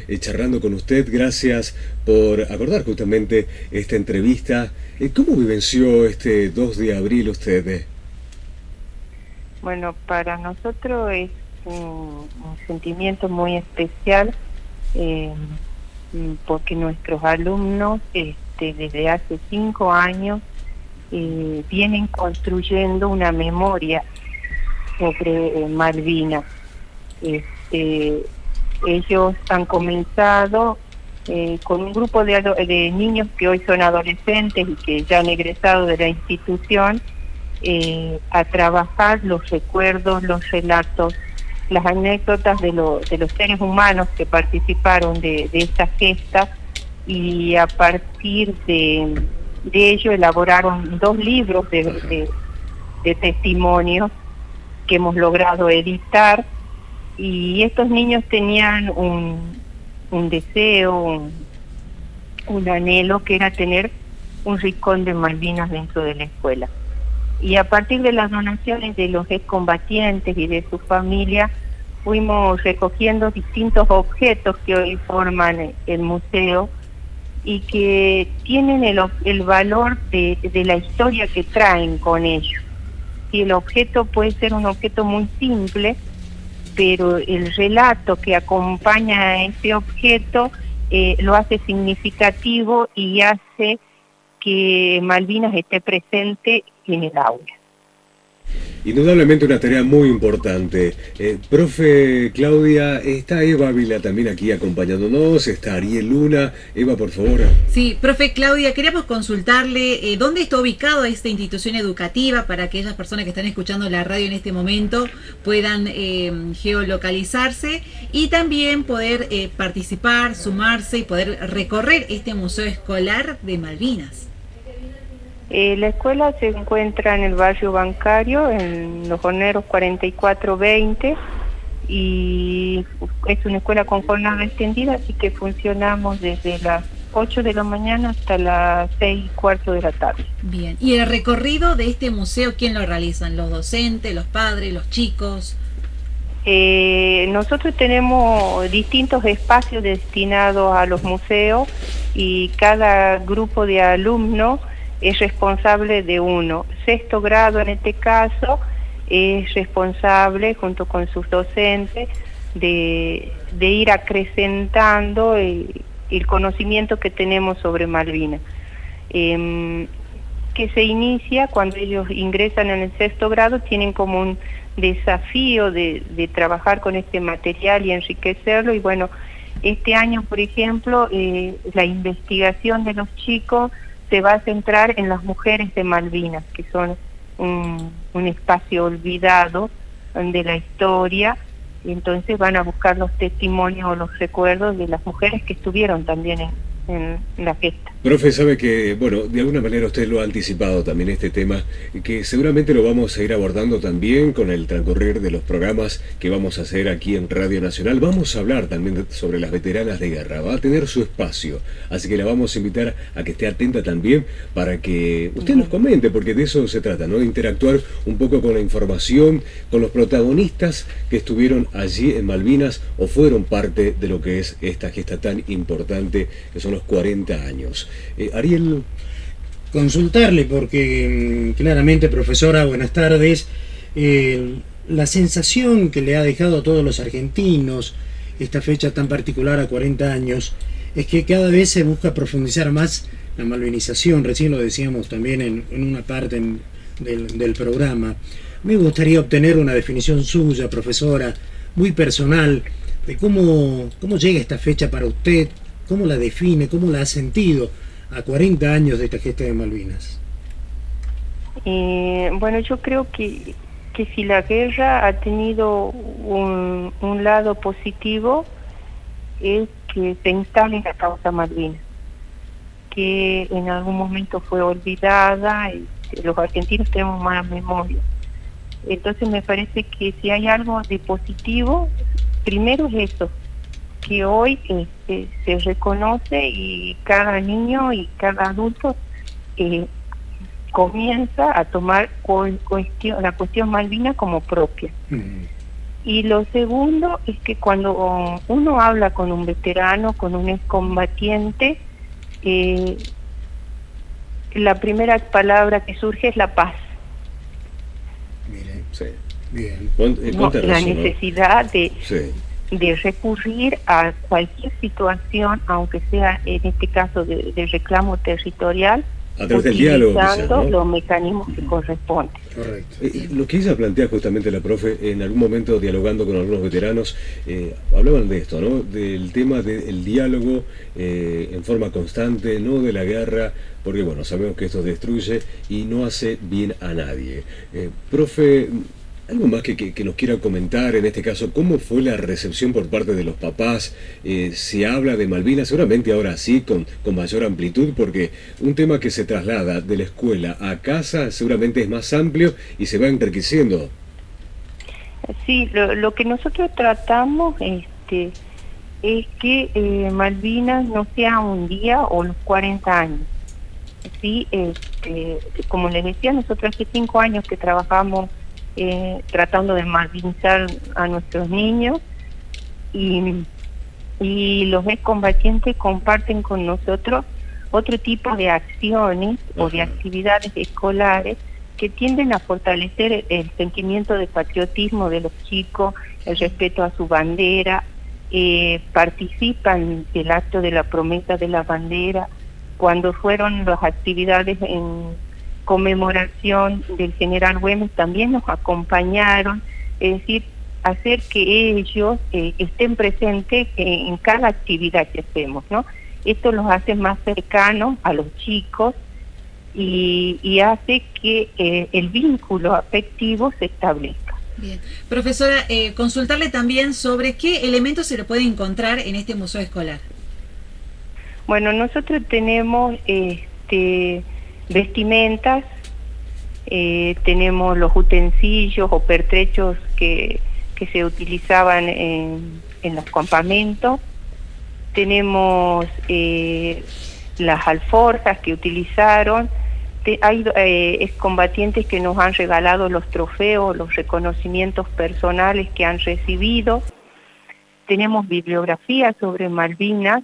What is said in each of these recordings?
charlando con usted. Gracias por acordar justamente esta entrevista. ¿Cómo vivenció este 2 de abril usted? Bueno, para nosotros es un sentimiento muy especial, eh, porque nuestros alumnos desde hace 5 años vienen construyendo una memoria sobre Malvinas. Ellos han comenzado con un grupo de niños que hoy son adolescentes y que ya han egresado de la institución, a trabajar los recuerdos, los relatos, las anécdotas de los seres humanos que participaron de esta gesta, y a partir de ello elaboraron 2 libros de testimonios que hemos logrado editar. Y estos niños tenían un deseo, un anhelo, que era tener un rincón de Malvinas dentro de la escuela. Y a partir de las donaciones de los excombatientes y de su familia, fuimos recogiendo distintos objetos que hoy forman el museo y que tienen el valor de la historia que traen con ellos. Y el objeto puede ser un objeto muy simple, pero el relato que acompaña a ese objeto lo hace significativo y hace que Malvinas esté presente en el aula. Indudablemente una tarea muy importante. Profe Claudia, está Eva Vila también aquí acompañándonos, está Ariel Luna. Eva, por favor. Sí, profe Claudia, queríamos consultarle dónde está ubicada esta institución educativa para que aquellas personas que están escuchando la radio en este momento puedan geolocalizarse y también poder participar, sumarse y poder recorrer este museo escolar de Malvinas. La escuela se encuentra en el barrio Bancario, en Los Horneros 4420, y es una escuela con jornada extendida, así que funcionamos desde las 8 de la mañana hasta las 6:15 de la tarde. Bien, ¿y el recorrido de este museo quién lo realizan? ¿Los docentes, los padres, los chicos? Nosotros tenemos distintos espacios destinados a los museos y cada grupo de alumnos es responsable de uno. 6º grado en este caso es responsable, junto con sus docentes, de ir acrecentando el conocimiento que tenemos sobre Malvinas, que se inicia cuando ellos ingresan en el 6º grado. Tienen como un desafío de trabajar con este material y enriquecerlo. Y bueno, este año, por ejemplo, la investigación de los chicos se va a centrar en las mujeres de Malvinas, que son un espacio olvidado de la historia. Y entonces van a buscar los testimonios o los recuerdos de las mujeres que estuvieron también en la gesta. Profe, sabe que, bueno, de alguna manera usted lo ha anticipado también este tema, que seguramente lo vamos a ir abordando también con el transcurrir de los programas que vamos a hacer aquí en Radio Nacional. Vamos a hablar también sobre las veteranas de guerra, va a tener su espacio, así que la vamos a invitar a que esté atenta también para que usted nos comente, porque de eso se trata, ¿no? De interactuar un poco con la información, con los protagonistas que estuvieron allí en Malvinas o fueron parte de lo que es esta gesta tan importante que son los 40 años. Ariel. Consultarle, porque claramente, profesora, buenas tardes. La sensación que le ha dejado a todos los argentinos esta fecha tan particular a 40 años es que cada vez se busca profundizar más la malvinización. Recién lo decíamos también en una parte del programa. Me gustaría obtener una definición suya, profesora, muy personal, de cómo llega esta fecha para usted, cómo la define, cómo la ha sentido a 40 años de esta gesta de Malvinas. Bueno, yo creo que si la guerra ha tenido un lado positivo, es que se instale la causa Malvinas, que en algún momento fue olvidada y los argentinos tenemos mala memoria. Entonces me parece que si hay algo de positivo, primero es eso, que hoy se reconoce y cada niño y cada adulto comienza a tomar la cuestión Malvinas como propia. Y lo segundo es que cuando uno habla con un veterano, con un excombatiente, la primera palabra que surge es la paz. Miren, Sí. bien. La necesidad de, Sí. de recurrir a cualquier situación, aunque sea en este caso de reclamo territorial, A través del diálogo, quizás, utilizando ¿no? los mecanismos que corresponden. Correcto. Lo que ella plantea justamente la profe, en algún momento dialogando con algunos veteranos, hablaban de esto, ¿no? Del tema del diálogo en forma constante, no de la guerra, porque bueno, sabemos que esto destruye y no hace bien a nadie. Profe, algo más que nos quiera comentar, en este caso, ¿cómo fue la recepción por parte de los papás? Se habla de Malvinas, seguramente ahora sí, con mayor amplitud, porque un tema que se traslada de la escuela a casa seguramente es más amplio y se va enriqueciendo. Sí, lo que nosotros tratamos es que Malvinas no sea un día o los 40 años. Sí, como les decía, nosotros hace 5 años que trabajamos tratando de malvinizar a nuestros niños y los excombatientes comparten con nosotros otro tipo de acciones o de actividades escolares que tienden a fortalecer el sentimiento de patriotismo de los chicos, el respeto a su bandera, participan del acto de la promesa de la bandera. Cuando fueron las actividades en conmemoración del general Güemes también nos acompañaron, es decir, hacer que ellos estén presentes en cada actividad que hacemos, ¿no? Esto los hace más cercanos a los chicos y hace que el vínculo afectivo se establezca. Bien. Profesora, consultarle también sobre qué elementos se le puede encontrar en este museo escolar. Bueno, nosotros tenemos vestimentas, tenemos los utensilios o pertrechos que se utilizaban en los campamentos, tenemos las alforjas que utilizaron, hay excombatientes que nos han regalado los trofeos, los reconocimientos personales que han recibido, tenemos bibliografía sobre Malvinas,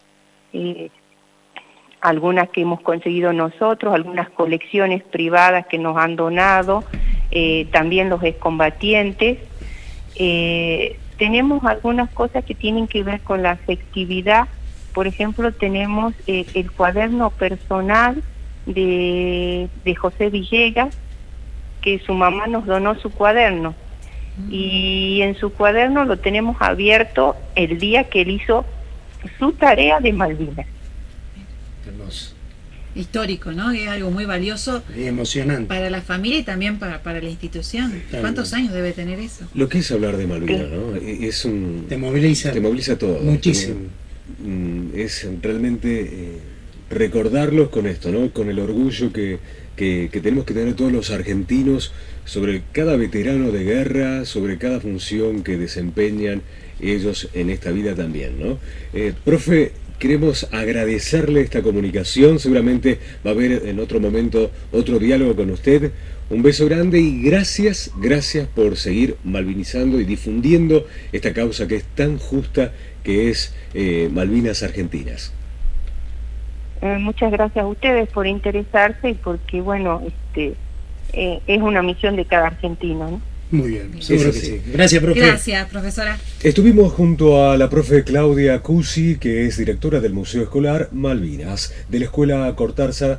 algunas que hemos conseguido nosotros, algunas colecciones privadas que nos han donado, también los excombatientes. Tenemos algunas cosas que tienen que ver con la afectividad. Por ejemplo, tenemos el cuaderno personal de José Villegas, que su mamá nos donó su cuaderno. Y en su cuaderno lo tenemos abierto el día que él hizo su tarea de Malvinas. Hermoso. Histórico, ¿no? Es algo muy valioso Y emocionante. para la familia y también para la institución. ¿Cuántos años debe tener eso? Lo que es hablar de Malvinas, ¿no? Es un... Te moviliza todo. muchísimo. Es realmente recordarlos con esto, ¿no? Con el orgullo que tenemos que tener todos los argentinos sobre cada veterano de guerra, sobre cada función que desempeñan ellos en esta vida también, ¿no? Profe, queremos agradecerle esta comunicación, seguramente va a haber en otro momento otro diálogo con usted. Un beso grande y gracias por seguir malvinizando y difundiendo esta causa que es tan justa, que es Malvinas Argentinas. Muchas gracias a ustedes por interesarse y porque, bueno, es una misión de cada argentino, ¿no? Muy bien, seguro que sí. Gracias, profe. Gracias, profesora. Estuvimos junto a la profe Claudia Cusi, que es directora del Museo Escolar Malvinas, de la Escuela Cortázar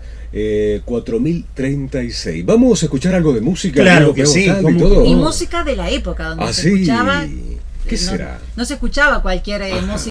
4036. Vamos a escuchar algo de música. Claro que sí. Y todo. Y música de la época, donde se sí. escuchaba... ¿Qué será? No se escuchaba cualquier música.